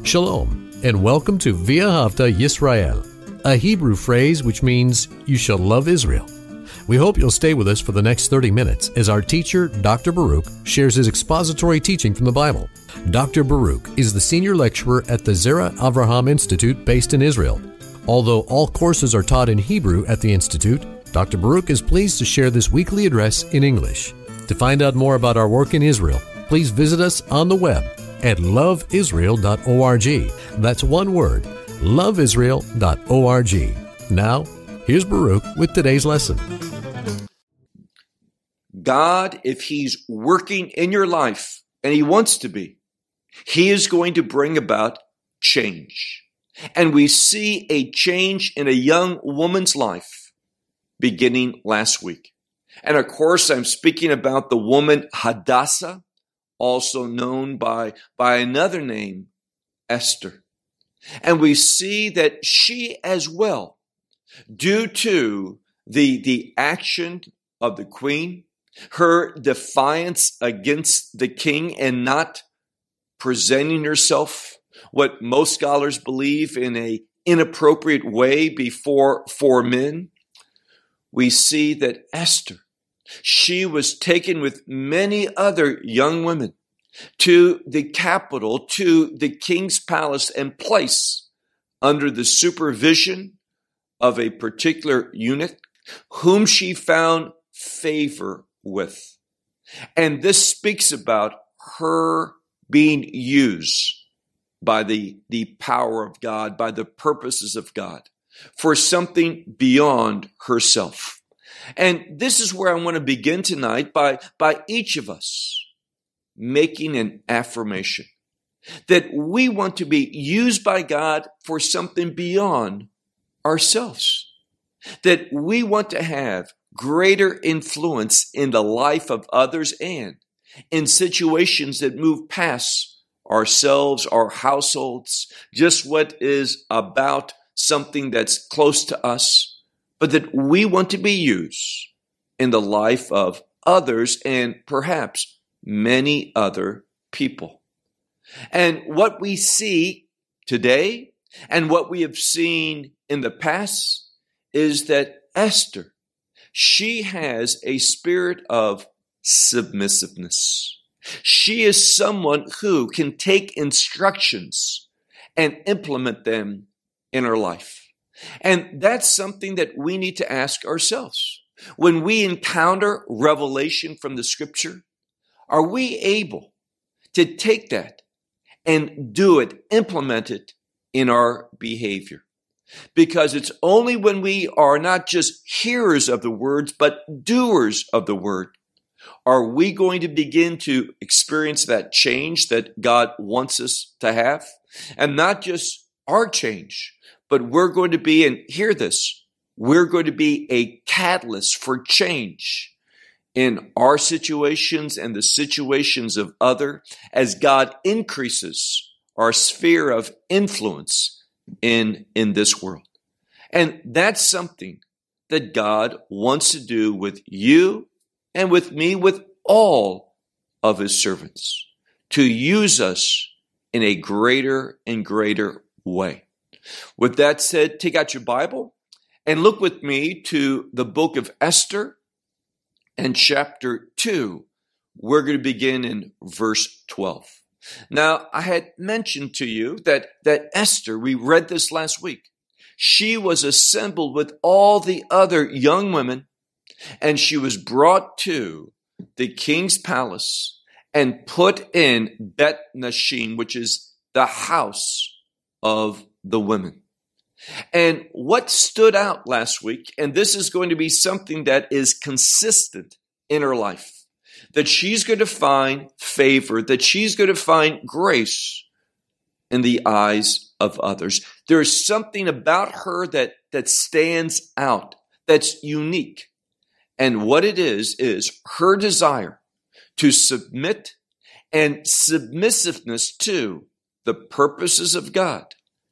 Shalom, and welcome to V'ahavta Yisrael, a Hebrew phrase which means, you shall love Israel. We hope you'll stay with us for the next 30 minutes as our teacher, Dr. Baruch, shares his expository teaching from the Bible. Dr. Baruch is the senior lecturer at the Zera Avraham Institute based in Israel. Although all courses are taught in Hebrew at the Institute, Dr. Baruch is pleased to share this weekly address in English. To find out more about our work in Israel, please visit us on the web at loveisrael.org. That's one word, loveisrael.org. Now, here's Baruch with today's lesson. God, if He's working in your life, and He wants to be, He is going to bring about change. And we see a change in a young woman's life beginning last week. And of course, I'm speaking about the woman Hadassah, also known by another name, Esther. And we see that she as well, due to the action of the queen, her defiance against the king and not presenting herself, what most scholars believe, in an inappropriate way before men, we see that Esther, she was taken with many other young women to the capital, to the king's palace, and placed under the supervision of a particular eunuch whom she found favor with. And this speaks about her being used by the power of God, by the purposes of God, for something beyond herself. And this is where I want to begin tonight by each of us making an affirmation that we want to be used by God for something beyond ourselves, that we want to have greater influence in the life of others and in situations that move past ourselves, our households, just what is about something that's close to us, but that we want to be used in the life of others and perhaps many other people. And what we see today and what we have seen in the past is that Esther, she has a spirit of submissiveness. She is someone who can take instructions and implement them in her life. And that's something that we need to ask ourselves. When we encounter revelation from the scripture, are we able to take that and do it, implement it in our behavior? Because it's only when we are not just hearers of the words, but doers of the word, are we going to begin to experience that change that God wants us to have. And not just our change, but we're going to be, and hear this, we're going to be a catalyst for change in our situations and the situations of others as God increases our sphere of influence in this world. And that's something that God wants to do with you and with me, with all of His servants, to use us in a greater and greater way. With that said, take out your Bible and look with me to the book of Esther and chapter 2. We're going to begin in verse 12. Now, I had mentioned to you that Esther, we read this last week, she was assembled with all the other young women, and she was brought to the king's palace and put in Bet Nashim, which is the house of the women. And what stood out last week, and this is going to be something that is consistent in her life, that she's going to find favor, that she's going to find grace in the eyes of others. There's something about her that stands out, that's unique. And what it is her desire to submit and submissiveness to the purposes of God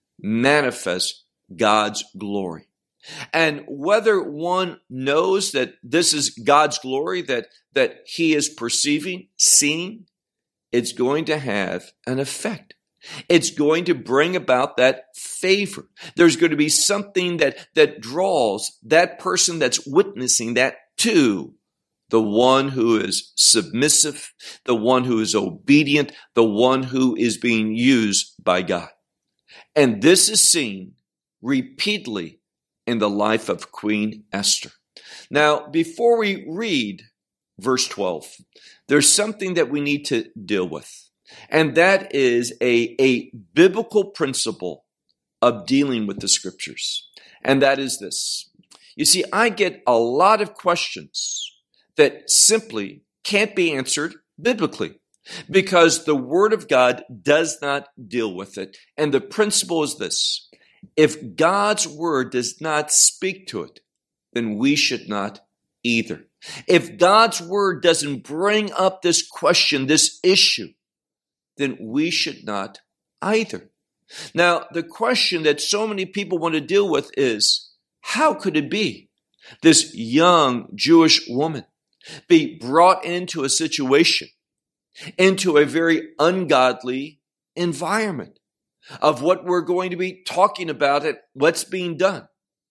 manifest God's glory. And whether one knows that this is God's glory that he is perceiving, seeing, it's going to have an effect. It's going to bring about that favor. There's going to be something that draws that person that's witnessing that to the one who is submissive, the one who is obedient, the one who is being used by God. And this is seen repeatedly in the life of Queen Esther. Now, before we read verse 12, there's something that we need to deal with. And that is a biblical principle of dealing with the scriptures. And that is this. You see, I get a lot of questions that simply can't be answered biblically because the Word of God does not deal with it. And the principle is this. If God's Word does not speak to it, then we should not either. If God's Word doesn't bring up this question, this issue, then we should not either. Now, the question that so many people want to deal with is, how could it be this young Jewish woman be brought into a situation, into a very ungodly environment of what we're going to be talking about it, what's being done?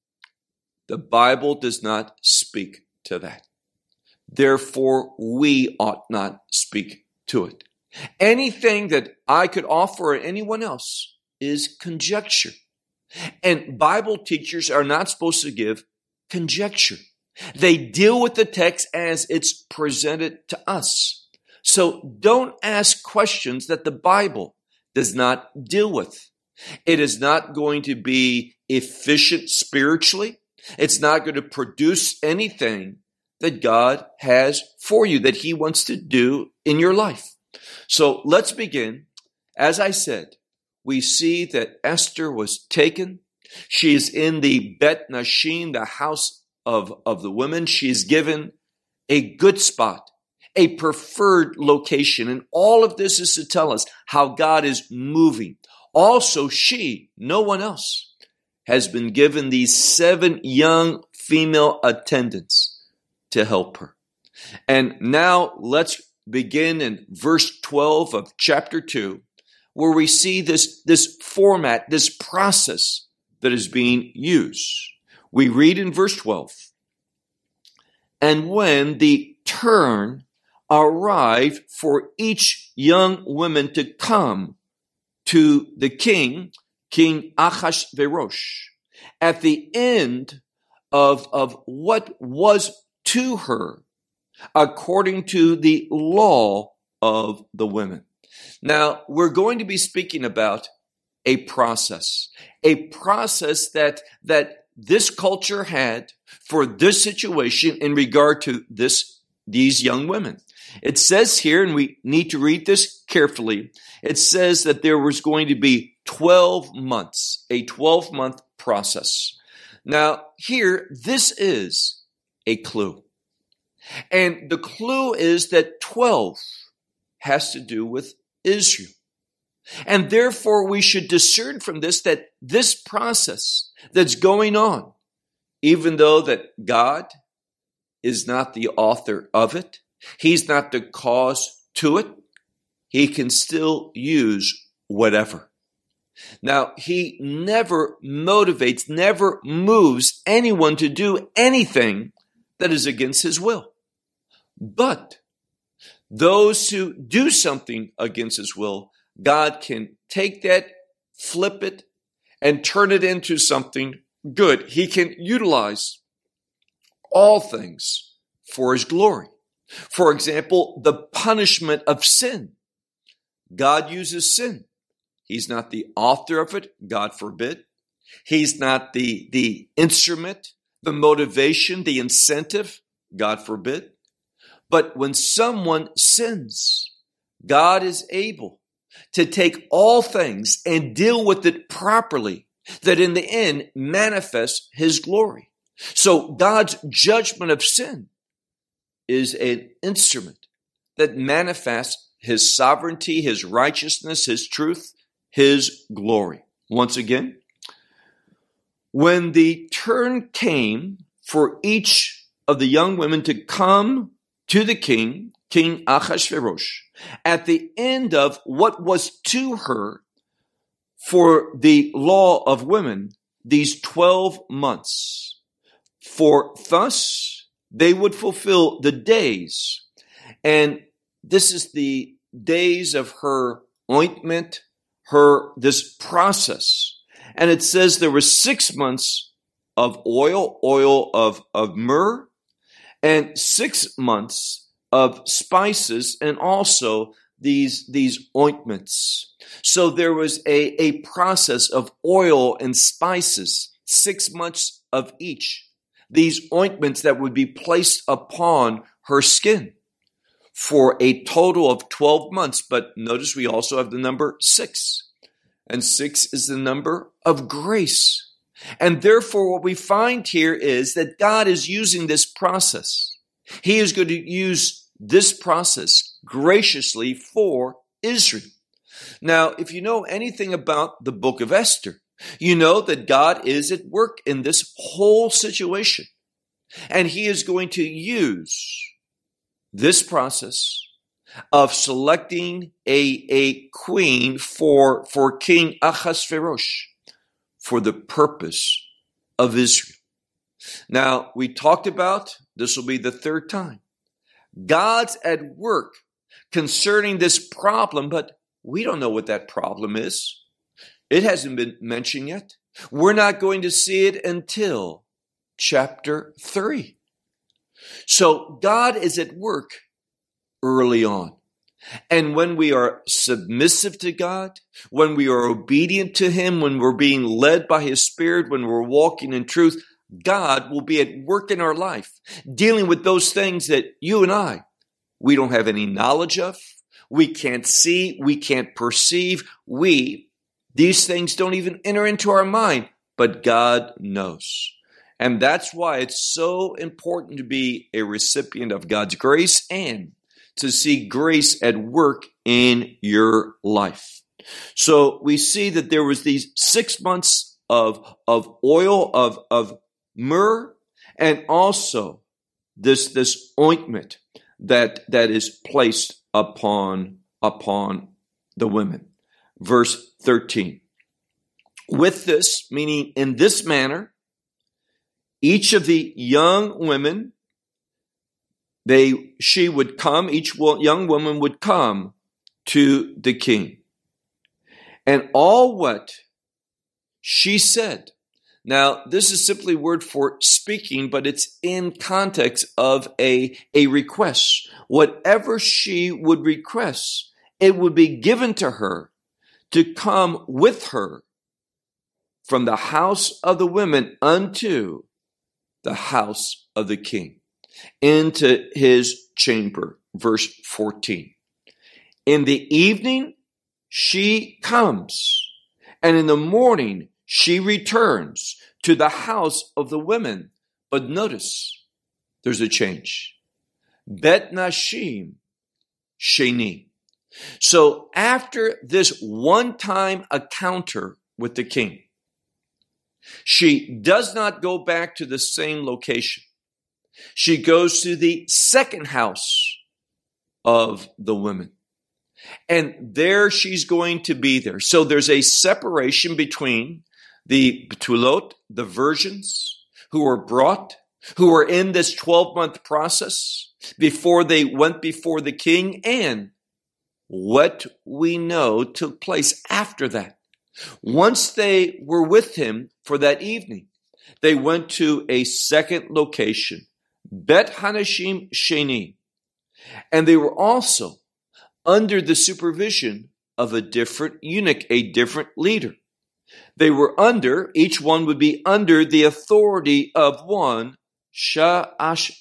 The Bible does not speak to that. Therefore, we ought not speak to it. Anything that I could offer or anyone else is conjecture. And Bible teachers are not supposed to give conjecture. They deal with the text as it's presented to us. So don't ask questions that the Bible does not deal with. It is not going to be efficient spiritually. It's not going to produce anything that God has for you, that He wants to do in your life. So let's begin. As I said, we see that Esther was taken. She is in the Bet Nashim, the house of the women. She is given a good spot, a preferred location. And all of this is to tell us how God is moving. Also, she, no one else, has been given these 7 young female attendants to help her. And now let's begin in verse 12 of chapter 2, where we see this format, this process that is being used. We read in verse 12, and when the turn arrived for each young woman to come to the king, King Ahasuerus, at the end of what was to her according to the law of the women. Now, we're going to be speaking about a process that this culture had for this situation in regard to these young women. It says here, and we need to read this carefully, it says that there was going to be 12 months, a 12-month process. Now, here, this is a clue. And the clue is that 12 has to do with Israel. And therefore, we should discern from this that this process that's going on, even though that God is not the author of it, He's not the cause to it, He can still use whatever. Now, He never motivates, never moves anyone to do anything that is against His will. But those who do something against His will, God can take that, flip it, and turn it into something good. He can utilize all things for His glory. For example, the punishment of sin. God uses sin. He's not the author of it, God forbid. He's not the instrument, the motivation, the incentive, God forbid. But when someone sins, God is able to take all things and deal with it properly, that in the end manifests His glory. So God's judgment of sin is an instrument that manifests His sovereignty, His righteousness, His truth, His glory. Once again, when the turn came for each of the young women to come to the king, King Ahasuerus, at the end of what was to her for the law of women these 12 months. For thus they would fulfill the days. And this is the days of her ointment, this process. And it says there were 6 months of oil of myrrh, and 6 months of spices, and also these ointments. So there was a process of oil and spices, 6 months of each. These ointments that would be placed upon her skin for a total of 12 months. But notice we also have the number 6. And 6 is the number of grace. And therefore what we find here is that God is using this process. He is going to use this process graciously for Israel. Now, if you know anything about the book of Esther, you know that God is at work in this whole situation. And he is going to use this process of selecting a queen for King Ahasuerus for the purpose of Israel. Now, we talked about, this will be the third time, God's at work concerning this problem, but we don't know what that problem is. It hasn't been mentioned yet. We're not going to see it until chapter 3. So God is at work early on. And when we are submissive to God, when we are obedient to him, when we're being led by his Spirit, when we're walking in truth, God will be at work in our life, dealing with those things that you and we don't have any knowledge of. We can't see, we can't perceive. These things don't even enter into our mind, but God knows. And that's why it's so important to be a recipient of God's grace and to see grace at work in your life. So we see that there was these 6 months of oil of myrrh, and also this ointment that is placed upon the women. Verse 13. With this, meaning in this manner, each of the young women, each young woman would come to the king. And all what she said. Now, this is simply a word for speaking, but it's in context of a request. Whatever she would request, it would be given to her to come with her from the house of the women unto the house of the king, into his chamber. Verse 14. In the evening, she comes, and in the morning, she returns to the house of the women. But notice, there's a change. Bet Nashim Sheni. So after this one-time encounter with the king, she does not go back to the same location. She goes to the second house of the women. And there she's going to be there. So there's a separation between the Betulot, the virgins who were brought, who were in this 12-month process before they went before the king, and what we know took place after that. Once they were with him for that evening, they went to a second location, Bet Hanashim Sheni, and they were also under the supervision of a different eunuch, a different leader. They were each one would be under the authority of one Shashgaz,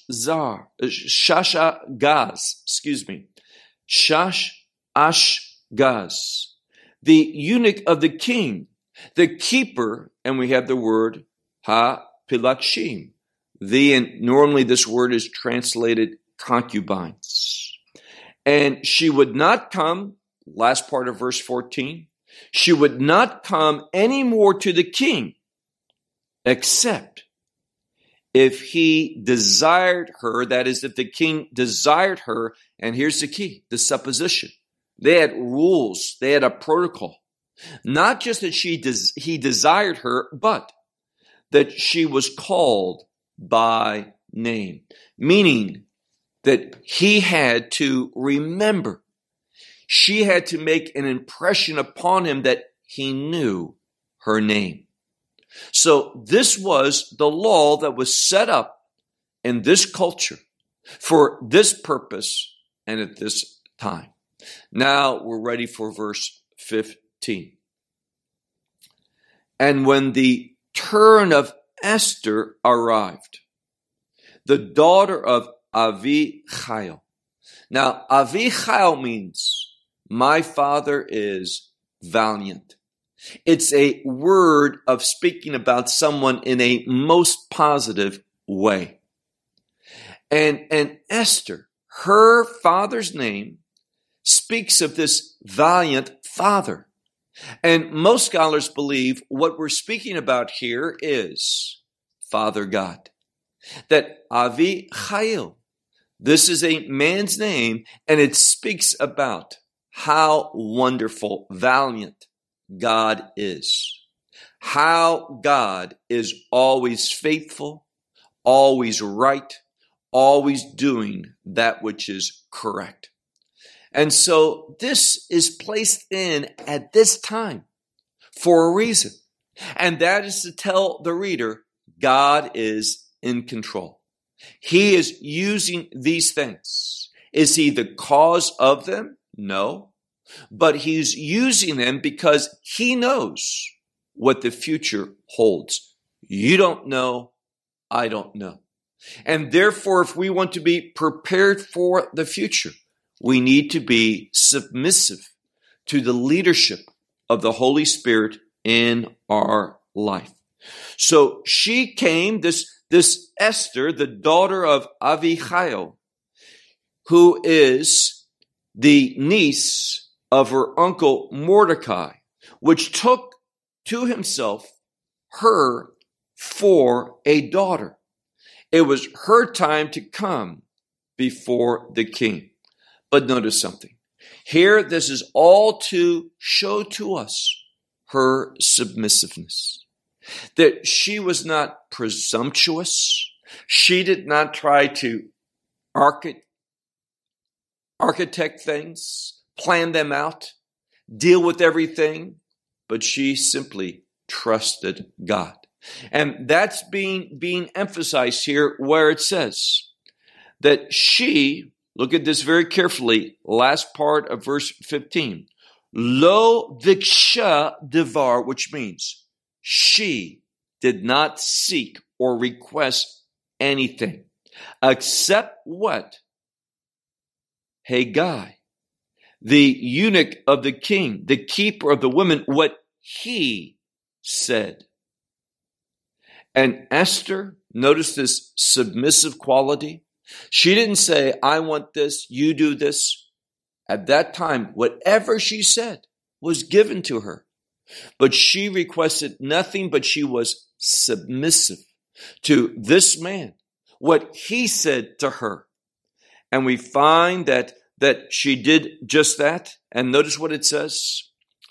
the eunuch of the king, the keeper, and we have the word ha-pilakshim. And normally this word is translated concubines. And she would not come, last part of verse 14, she would not come anymore to the king, except if he desired her, that is, if the king desired her, and here's the key, the supposition. They had rules, they had a protocol. Not just that he desired her, but that she was called by name, meaning that he had to remember. She had to make an impression upon him that he knew her name. So this was the law that was set up in this culture for this purpose and at this time. Now we're ready for verse 15. And when the turn of Esther arrived, the daughter of Avichail. Now, Avichail means my father is valiant. It's a word of speaking about someone in a most positive way. And Esther, her father's name, speaks of this valiant father. And most scholars believe what we're speaking about here is Father God. That Avichail, this is a man's name, and it speaks about how wonderful, valiant God is. How God is always faithful, always right, always doing that which is correct. And so this is placed in at this time for a reason. And that is to tell the reader, God is in control. He is using these things. Is he the cause of them? No. But he's using them because he knows what the future holds. You don't know. I don't know. And therefore, if we want to be prepared for the future, we need to be submissive to the leadership of the Holy Spirit in our life. So she came, this Esther, the daughter of Avichail, who is the niece of her uncle Mordecai, which took to himself her for a daughter. It was her time to come before the king. But notice something. Here, this is all to show to us her submissiveness. That she was not presumptuous. She did not try to architect things, plan them out, deal with everything, but she simply trusted God. And that's being emphasized here where it says that she, look at this very carefully, last part of verse 15, Lo viksha devar, which means she did not seek or request anything except what? Haggai, the eunuch of the king, the keeper of the women, what he said. And Esther, notice this submissive quality. She didn't say, I want this, you do this. At that time, whatever she said was given to her. But she requested nothing, but she was submissive to this man, what he said to her. And we find that she did just that. And notice what it says.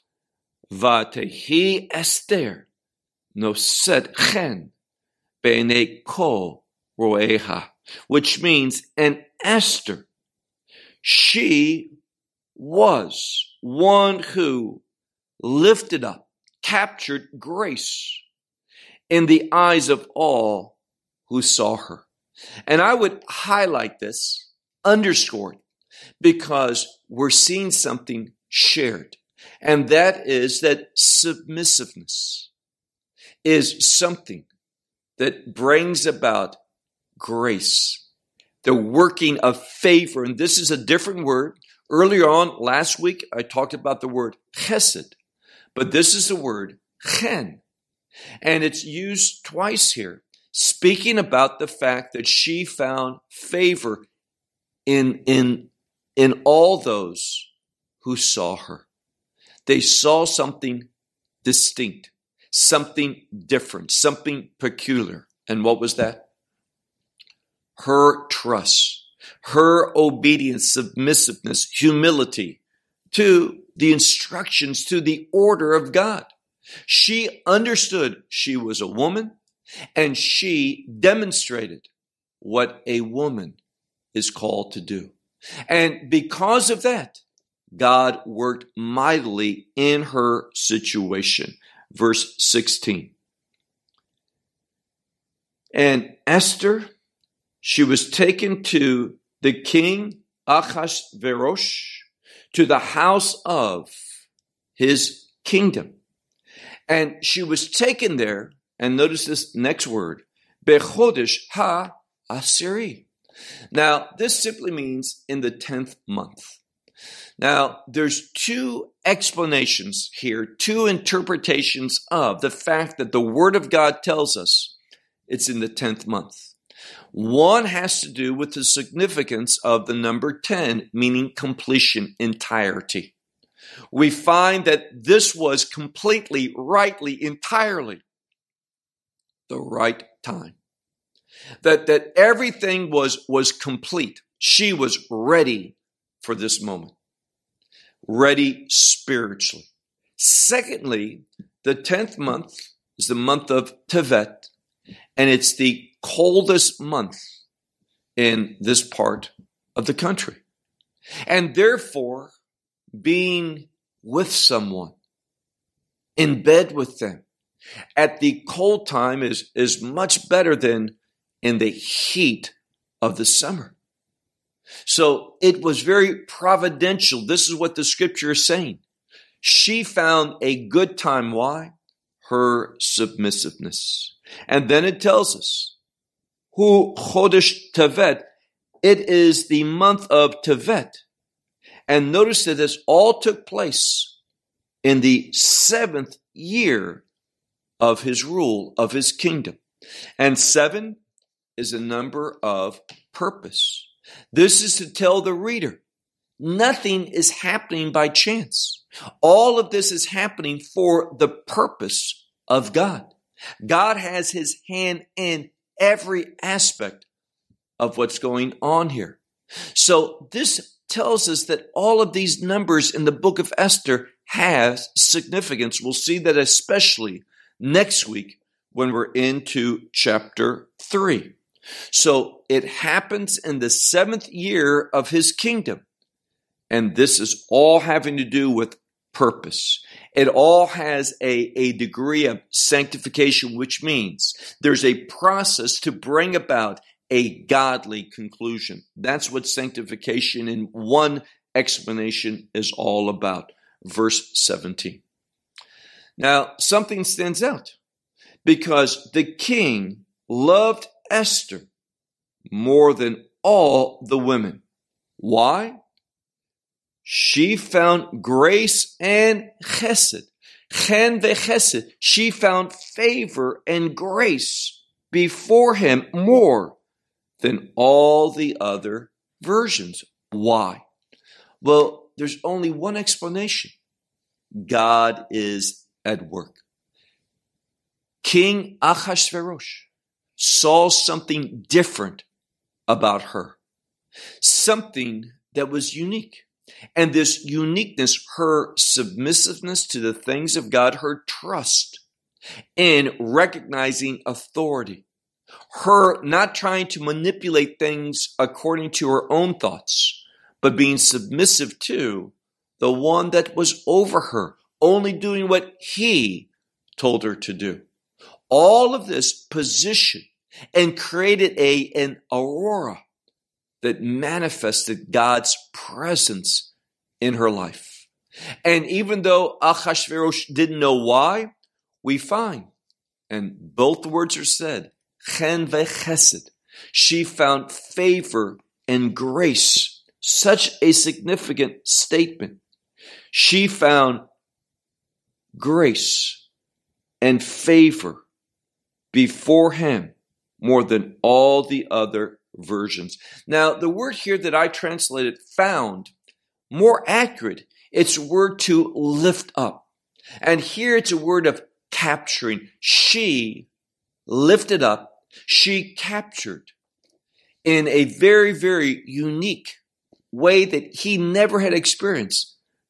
Vatehi Esther noset chen b'nei kol roeha, which means, and Esther, she was one who lifted up, captured grace in the eyes of all who saw her. And I would highlight this, underscore it, because we're seeing something shared. And that is that submissiveness is something that brings about grace, the working of favor. And this is a different word. Earlier on, last week, I talked about the word chesed, but this is the word chen. And it's used twice here, speaking about the fact that she found favor in all those who saw her. They saw something distinct, something different, something peculiar. And what was that? Her trust, her obedience, submissiveness, humility to the instructions, to the order of God. She understood she was a woman, and she demonstrated what a woman is called to do. And because of that, God worked mightily in her situation. Verse 16. And Esther, she was taken to the king Achashverosh, to the house of his kingdom. And she was taken there, and notice this next word, Bechodesh ha-Asiri. Now, this simply means in the 10th month. Now, there's two explanations here, two interpretations of the fact that the Word of God tells us it's in the 10th month. One has to do with the significance of the number 10, meaning completion, entirety. We find that this was completely, rightly, entirely the right time. That everything was complete. She was ready for this moment. Ready spiritually. Secondly, the 10th month is the month of Tevet, and it's the coldest month in this part of the country. And therefore, being with someone, in bed with them, at the cold time is much better than in the heat of the summer. So it was very providential. This is what the scripture is saying. She found a good time. Why? Her submissiveness. And then it tells us, Hu Chodesh Tevet, it is the month of Tevet. And notice that this all took place in the 7th year of his rule, of his kingdom. And 7 is a number of purpose. This is to tell the reader, nothing is happening by chance. All of this is happening for the purpose of God. God has his hand in every aspect of what's going on here. So this tells us that all of these numbers in the book of Esther has significance. We'll see that especially next week when we're into chapter 3. So it happens in the 7th year of his kingdom. And this is all having to do with purpose. It all has a degree of sanctification, which means there's a process to bring about a godly conclusion. That's what sanctification in one explanation is all about. Verse 17. Now, something stands out because the king loved Esther more than all the women. Why? She found grace and chesed. Chen vechesed. She found favor and grace before him more than all the other versions. Why? Well, there's only one explanation. God is at work. King Achashverosh saw something different about her. Something that was unique. And this uniqueness, her submissiveness to the things of God, her trust in recognizing authority, her not trying to manipulate things according to her own thoughts, but being submissive to the one that was over her, only doing what he told her to do. All of this positioned and created an aurora that manifested God's presence in her life. And even though Achashverosh didn't know why, we find, and both words are said, chen vechesed, she found favor and grace. Such a significant statement. She found grace and favor before him more than all the other versions. Now, the word here that I translated found, more accurate, it's a word to lift up. And here it's a word of capturing. She lifted up, she captured in a very, very unique way that he never had experienced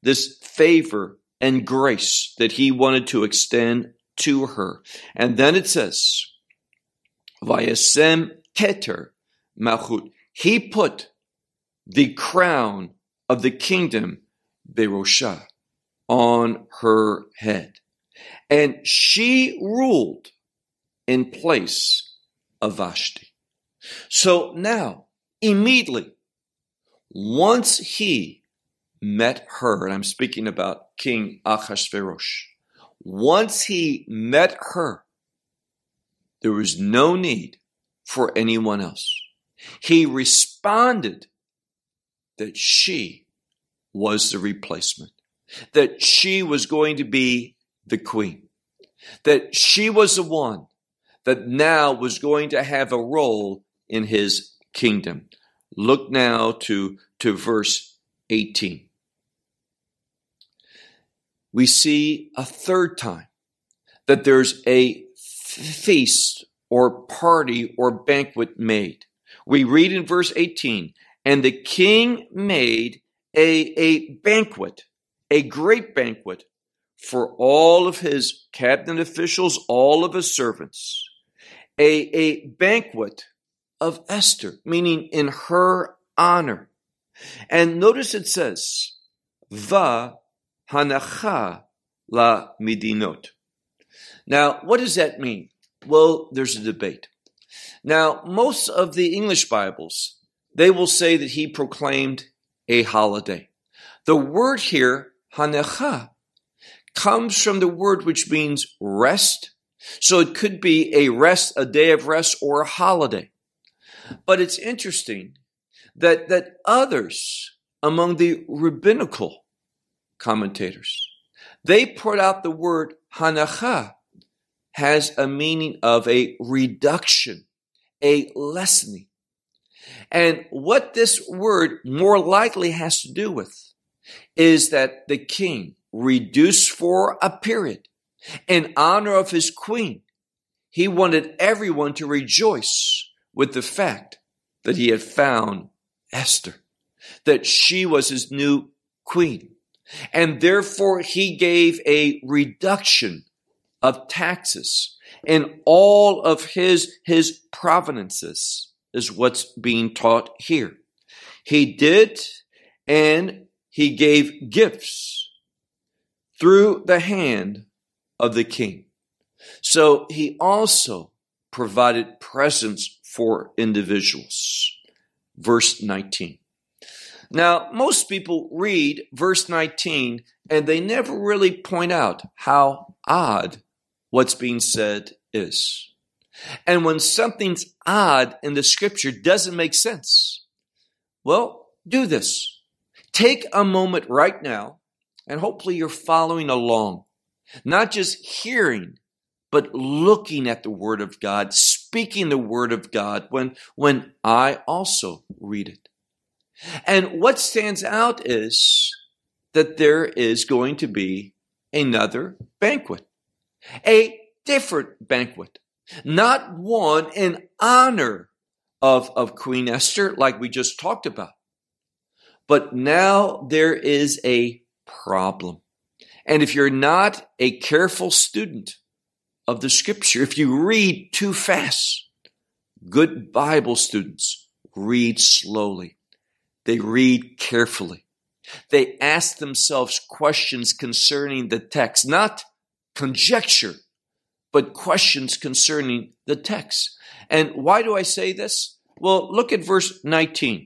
this favor and grace that he wanted to extend to her. And then it says, Vayasem Keter Malchut. He put the crown of the kingdom, Berosha, on her head. And she ruled in place of Vashti. So now, immediately, once he met her, and I'm speaking about King Achashverosh, once he met her, there was no need for anyone else. He responded that she was the replacement, that she was going to be the queen, that she was the one that now was going to have a role in his kingdom. Look now to verse 18. We see a third time that there's a feast or party or banquet made. We read in verse 18, and the king made a banquet, a great banquet for all of his cabinet officials, all of his servants, a banquet of Esther, meaning in her honor. And notice it says, Va hanacha la midinot. Now, what does that mean? Well, there's a debate. Now, most of the English Bibles, they will say that he proclaimed a holiday. The word here, hanacha, comes from the word which means rest. So it could be a rest, a day of rest, or a holiday. But it's interesting that others among the rabbinical commentators, they put out the word hanacha has a meaning of a reduction, a lessening. And what this word more likely has to do with is that the king reduced for a period in honor of his queen. He wanted everyone to rejoice with the fact that he had found Esther, that she was his new queen. And therefore he gave a reduction of taxes in all of his provinces, is what's being taught here. He did, and he gave gifts through the hand of the king. So he also provided presents for individuals. Verse 19. Now, most people read verse 19 and they never really point out how odd what's being said is. And when something's odd in the scripture doesn't make sense, well, do this. Take a moment right now, and hopefully you're following along, not just hearing, but looking at the Word of God, speaking the Word of God when I also read it. And what stands out is that there is going to be another banquet, a different banquet, not one in honor of Queen Esther like we just talked about. But now there is a problem. And if you're not a careful student of the scripture, if you read too fast, good Bible students read slowly. They read carefully. They ask themselves questions concerning the text, not conjecture, but questions concerning the text. And why do I say this? Well, look at verse 19.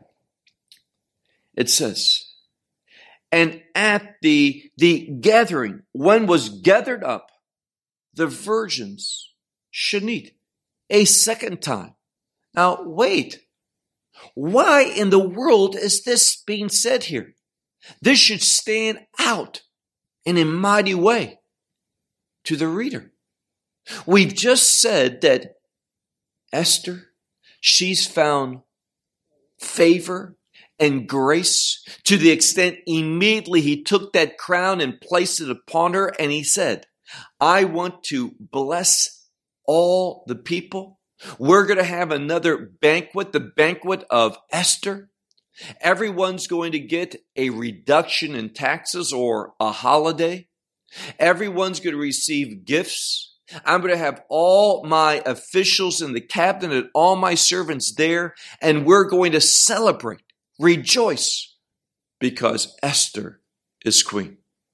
It says, and at the gathering, when was gathered up, the virgins shenit, a second time. Now, wait. Why in the world is this being said here? This should stand out in a mighty way to the reader. We've just said that Esther, she's found favor and grace to the extent immediately he took that crown and placed it upon her, and he said, I want to bless all the people. We're going to have another banquet, the banquet of Esther. Everyone's going to get a reduction in taxes or a holiday. Everyone's going to receive gifts. I'm going to have all my officials in the cabinet, all my servants there, and we're going to celebrate, rejoice, because Esther is queen.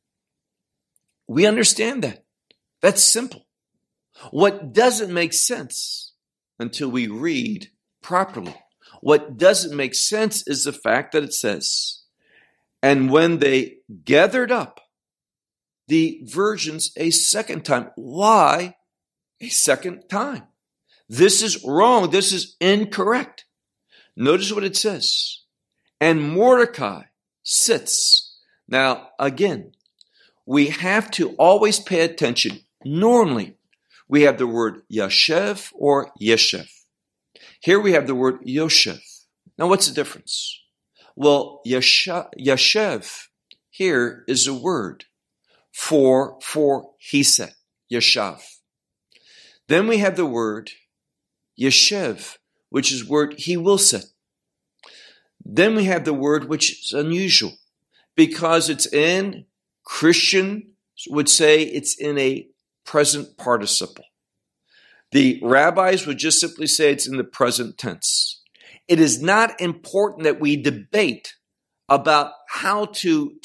We understand that. That's simple. What doesn't make sense until we read properly, what doesn't make sense is the fact that it says, and when they gathered up the virgins a second time. Why a second time? This is wrong. This is incorrect. Notice what it says. And Mordecai sits. Now, again, we have to always pay attention. Normally, we have the word Yashev or Yeshev. Here we have the word Yoshev. Now, what's the difference? Well, Yashev here is a word for he said, Yeshav. Then we have the word Yeshev, which is word he will sit. Then we have the word which is unusual because it's in, Christian would say it's in a present participle. The rabbis would just simply say it's in the present tense. It is not important that we debate about how to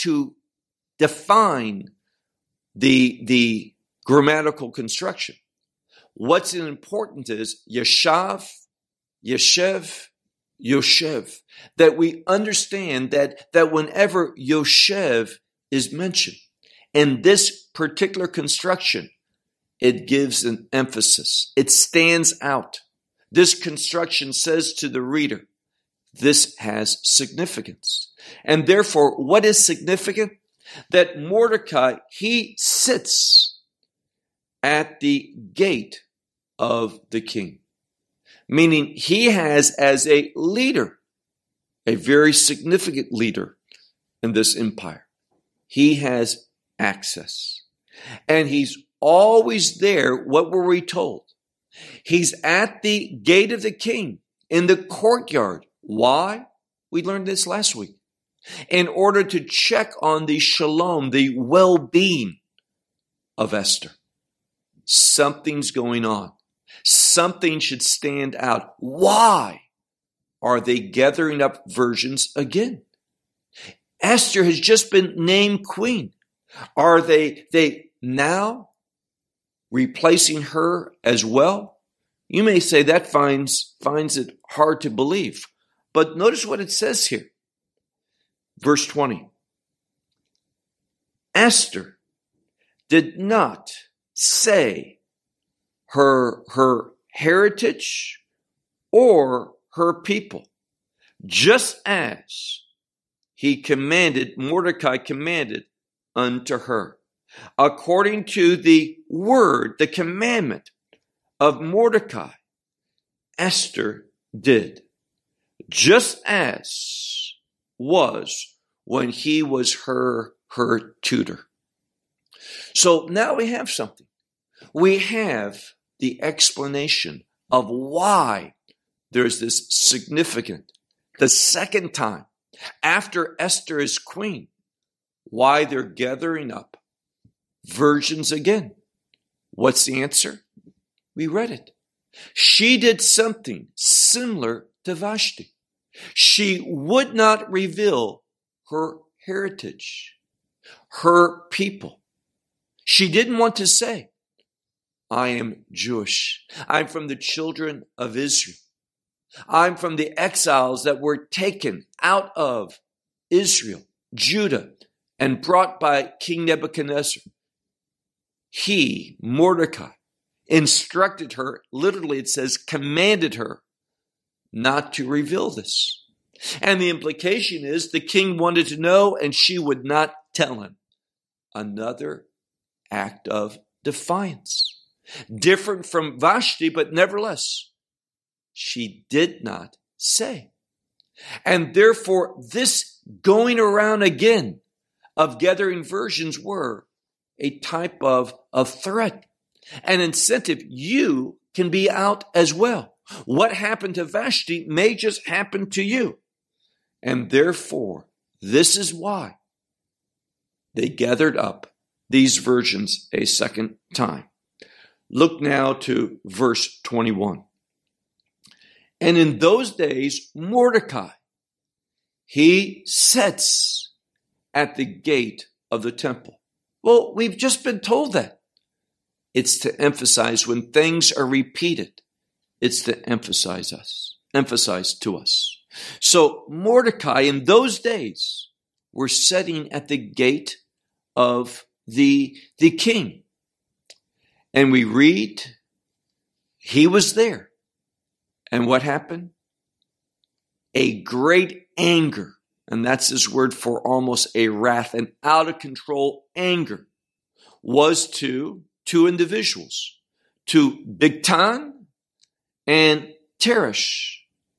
define the grammatical construction. What's important is Yeshav, Yeshev, Yoshev, that we understand that whenever Yoshev is mentioned in this particular construction, it gives an emphasis. It stands out. This construction says to the reader, this has significance. And therefore, what is significant? That Mordecai, he sits at the gate of the king. Meaning he has as a leader, a very significant leader in this empire. He has access. And he's always there. What were we told? He's at the gate of the king in the courtyard. Why? We learned this last week. In order to check on the shalom, the well-being of Esther. Something's going on. Something should stand out. Why are they gathering up virgins again? Esther has just been named queen. Are they now replacing her as well? You may say that finds it hard to believe. But notice what it says here. Verse 20. Esther did not say her heritage or her people, just as Mordecai commanded unto her. According to the word, the commandment of Mordecai, Esther did, just as was when he was her tutor. So now we have something. We have the explanation of why there's this significant, the second time after Esther is queen, why they're gathering up virgins again. What's the answer? We read it. She did something similar to Vashti. She would not reveal her heritage, her people. She didn't want to say, I am Jewish. I'm from the children of Israel. I'm from the exiles that were taken out of Israel, Judah, and brought by King Nebuchadnezzar. He, Mordecai, instructed her, literally it says, commanded her not to reveal this. And the implication is the king wanted to know and she would not tell him. Another act of defiance. Different from Vashti, but nevertheless, she did not say. And therefore, this going around again of gathering virgins were a type of threat, an incentive. You can be out as well. What happened to Vashti may just happen to you. And therefore, this is why they gathered up these virgins a second time. Look now to verse 21. And in those days, Mordecai, he sits at the gate of the temple. Well, we've just been told that. It's to emphasize when things are repeated. It's to emphasize to us. So Mordecai in those days were sitting at the gate of the king. And we read, he was there. And what happened? A great anger, and that's his word for almost a wrath, an out of control anger, was to two individuals, to Bigtan and Teresh,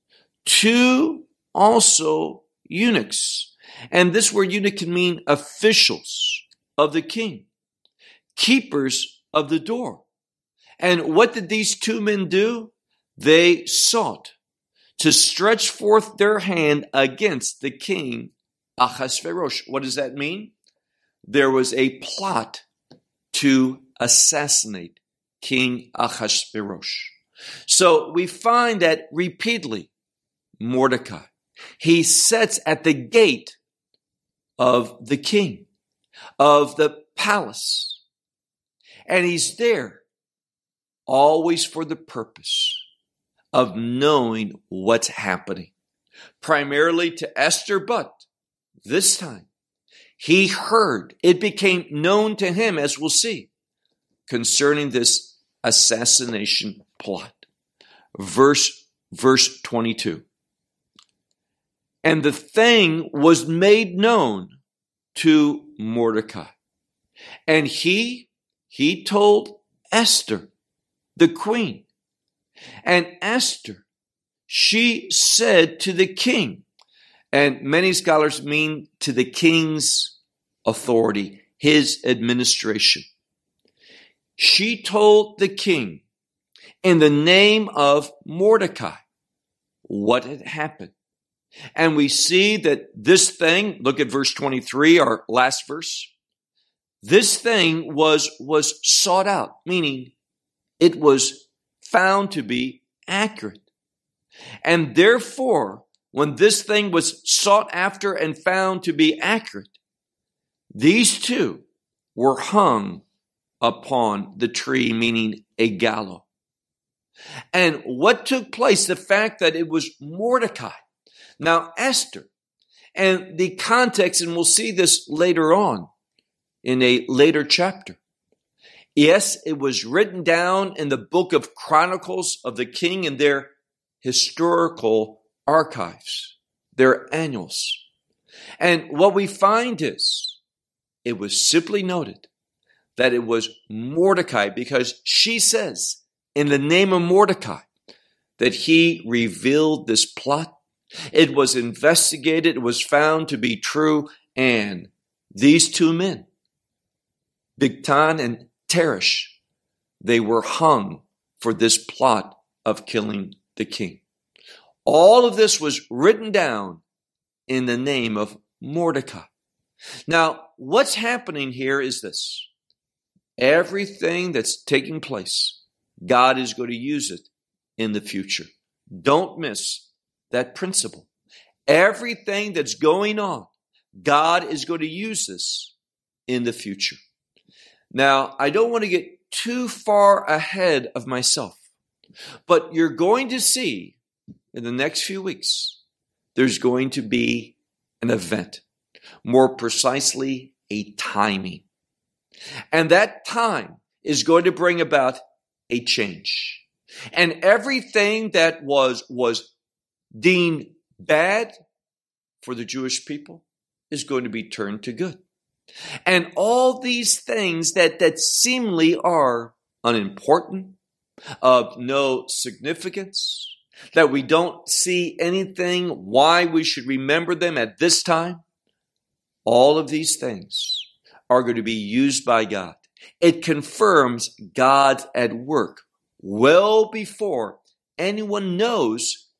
two also eunuchs. And this word eunuch can mean officials of the king, keepers of the door. And what did these two men do? They sought to stretch forth their hand against the king Ahasuerus. What does that mean? There was a plot to assassinate King Ahasuerus. So we find that repeatedly, Mordecai, he sits at the gate of the king, of the palace, and he's there always for the purpose of knowing what's happening, primarily to Esther, but this time he heard, it became known to him, as we'll see, concerning this assassination plot. Verse 22. And the thing was made known to Mordecai. And he told Esther, the queen. And Esther, she said to the king, and many scholars mean to the king's authority, his administration. She told the king in the name of Mordecai what had happened. And we see that this thing, look at verse 23, our last verse. This thing was sought out, meaning it was found to be accurate. And therefore, when this thing was sought after and found to be accurate, these two were hung upon the tree, meaning a gallows. And what took place? The fact that it was Mordecai. Now, Esther, and the context, and we'll see this later on in a later chapter. Yes, it was written down in the book of Chronicles of the king in their historical archives, their annals. And what we find is, it was simply noted that it was Mordecai, because she says, in the name of Mordecai, that he revealed this plot. It was investigated, it was found to be true, and these two men, Bigtan and Teresh, they were hung for this plot of killing the king. All of this was written down in the name of Mordecai. Now, what's happening here is this. Everything that's taking place, God is going to use it in the future. Don't miss that principle. Everything that's going on, God is going to use this in the future. Now, I don't want to get too far ahead of myself, but you're going to see in the next few weeks, there's going to be an event, more precisely a timing. And that time is going to bring about a change. And everything that was deemed bad for the Jewish people is going to be turned to good. And all these things that seemingly are unimportant, of no significance, that we don't see anything why we should remember them at this time, all of these things are going to be used by God. It confirms God's at work well before anyone knows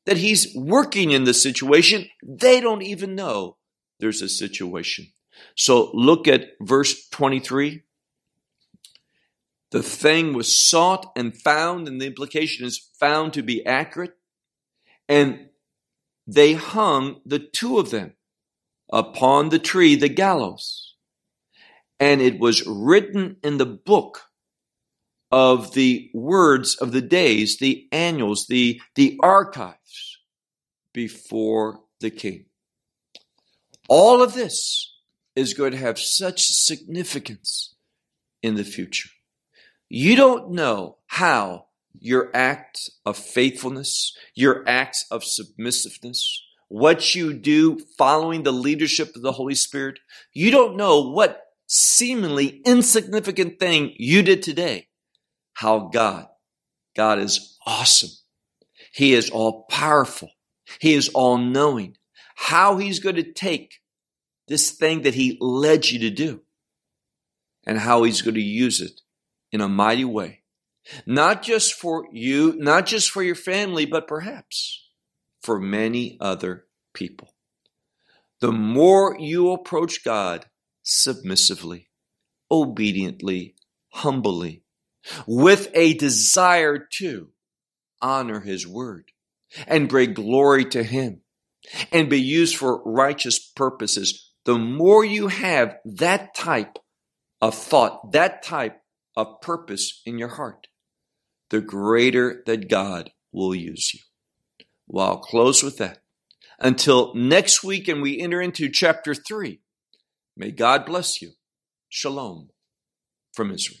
that he's working in the situation. They don't even know there's a situation. So look at verse 23. The thing was sought and found, and the implication is found to be accurate. And they hung the two of them upon the tree, the gallows. And it was written in the book of the words of the days, the annuals, the archives before the king. All of this is going to have such significance in the future. You don't know how your acts of faithfulness, your acts of submissiveness, what you do following the leadership of the Holy Spirit, you don't know what seemingly insignificant thing you did today. How God is awesome. He is all powerful. He is all knowing. How he's going to take this thing that he led you to do and how he's going to use it in a mighty way. Not just for you, not just for your family, but perhaps for many other people. The more you approach God submissively, obediently, humbly, with a desire to honor his word and bring glory to him and be used for righteous purposes, the more you have that type of thought, that type of purpose in your heart, the greater that God will use you. Well, I'll close with that. Until next week and we enter into chapter 3, may God bless you. Shalom from Israel.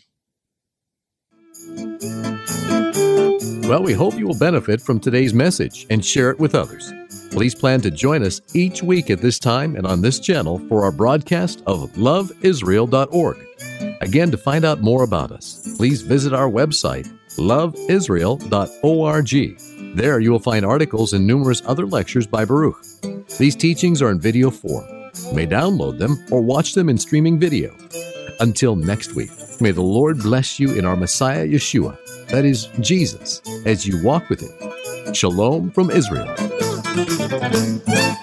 Well, we hope you will benefit from today's message and share it with others. Please plan to join us each week at this time and on this channel for our broadcast of loveisrael.org. Again, to find out more about us, please visit our website, loveisrael.org. There you will find articles and numerous other lectures by Baruch. These teachings are in video form. You may download them or watch them in streaming video. Until next week, may the Lord bless you in our Messiah Yeshua, that is, Jesus, as you walk with him. Shalom from Israel.